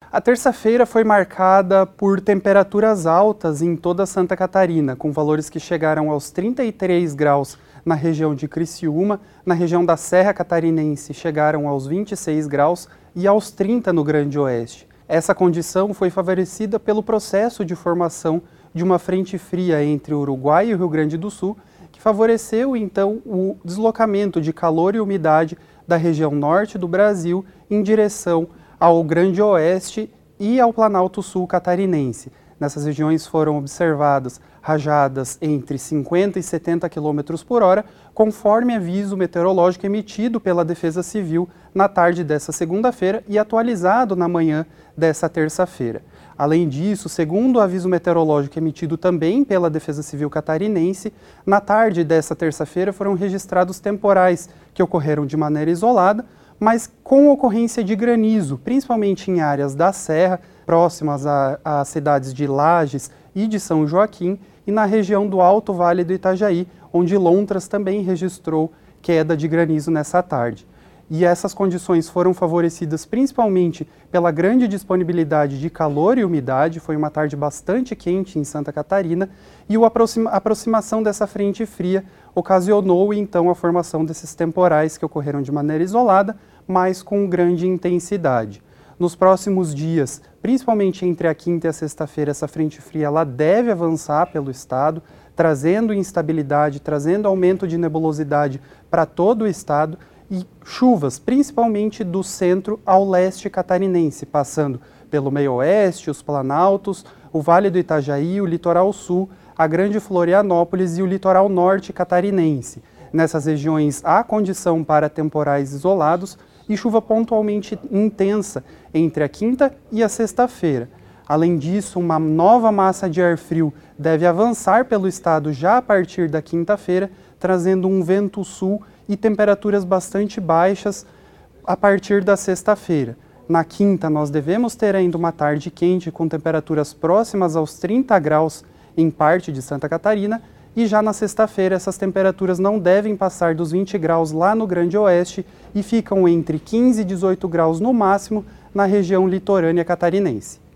A terça-feira foi marcada por temperaturas altas em toda Santa Catarina, com valores que chegaram aos 33 graus na região de Criciúma, na região da Serra Catarinense chegaram aos 26 graus e aos 30 no Grande Oeste. Essa condição foi favorecida pelo processo de formação de uma frente fria entre o Uruguai e o Rio Grande do Sul, que favoreceu então o deslocamento de calor e umidade da região norte do Brasil em direção ao Grande Oeste e ao Planalto Sul catarinense. Nessas regiões foram observadas rajadas entre 50 e 70 km por hora, conforme aviso meteorológico emitido pela Defesa Civil na tarde dessa segunda-feira e atualizado na manhã dessa terça-feira. Além disso, segundo o aviso meteorológico emitido também pela Defesa Civil catarinense, na tarde dessa terça-feira foram registrados temporais que ocorreram de maneira isolada, mas com ocorrência de granizo, principalmente em áreas da Serra, próximas às cidades de Lages e de São Joaquim, e na região do Alto Vale do Itajaí, onde Lontras também registrou queda de granizo nessa tarde. E essas condições foram favorecidas principalmente pela grande disponibilidade de calor e umidade, foi uma tarde bastante quente em Santa Catarina, e a aproximação dessa frente fria ocasionou então a formação desses temporais que ocorreram de maneira isolada, mas com grande intensidade. Nos próximos dias, principalmente entre a quinta e a sexta-feira, essa frente fria ela deve avançar pelo estado, trazendo instabilidade, trazendo aumento de nebulosidade para todo o estado e chuvas, principalmente do centro ao leste catarinense, passando pelo meio-oeste, os Planaltos, o Vale do Itajaí, o Litoral Sul, a Grande Florianópolis e o Litoral Norte catarinense. Nessas regiões há condição para temporais isolados e chuva pontualmente intensa entre a quinta e a sexta-feira. Além disso, uma nova massa de ar frio deve avançar pelo estado já a partir da quinta-feira, trazendo um vento sul e temperaturas bastante baixas a partir da sexta-feira. Na quinta, nós devemos ter ainda uma tarde quente com temperaturas próximas aos 30 graus em parte de Santa Catarina, e já na sexta-feira essas temperaturas não devem passar dos 20 graus lá no Grande Oeste e ficam entre 15 e 18 graus no máximo na região litorânea catarinense.